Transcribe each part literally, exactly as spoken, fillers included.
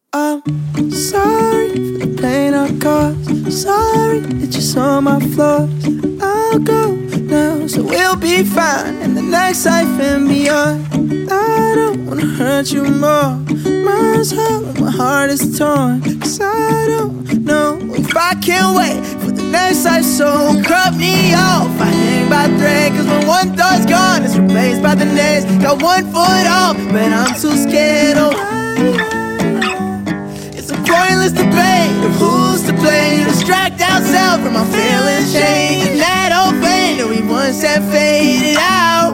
I'm sorry for the pain I caused. Sorry that you saw my flaws. I'll go now, so we'll be fine in the next life and beyond. I don't wanna hurt you more. Mine's hollow, my heart is torn. Cause I don't know if I can wait for the next life, so cut me off. I hang by thread, cause when one thought's gone, it's replaced by the next. Got one foot off, but I'm too scared. Oh, it's a pointless debate of who's to blame. Distract ourselves from our feelings change, and that old pain that we once had faded out.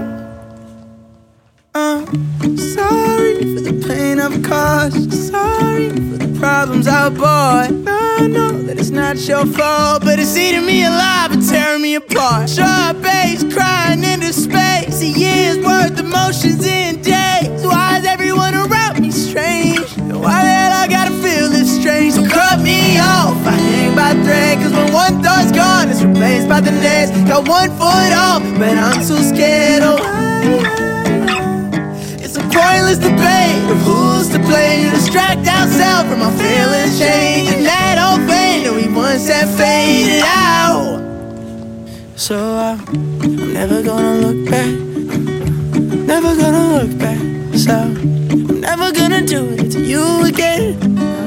I'm sorry for the pain I've caused. Sorry for the problems I brought. I know that it's not your fault, but it's eating me alive and tearing me apart. Sharp bass crying into space, a year's worth of emotions in days. Why is everyone around me strange? And why the hell I gotta feel this strange? So cut me off, I hang by thread, cause when one thought's gone, it's replaced by the next. Got one foot off, but I'm too scared. Oh, it's a pointless debate of who's to blame. Distract ourselves from our feelings change, and that old pain that we once had faded out. So I, I'm never gonna look back. Never gonna look back. So I'm never gonna do it to you again.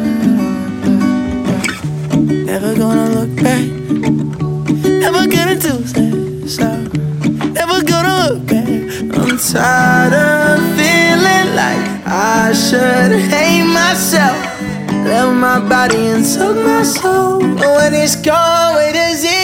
Never gonna look back. Never gonna do that. So never gonna look back. I'm tired of feeling like I should hate myself. Love my body and took my soul. But when it's gone, where does it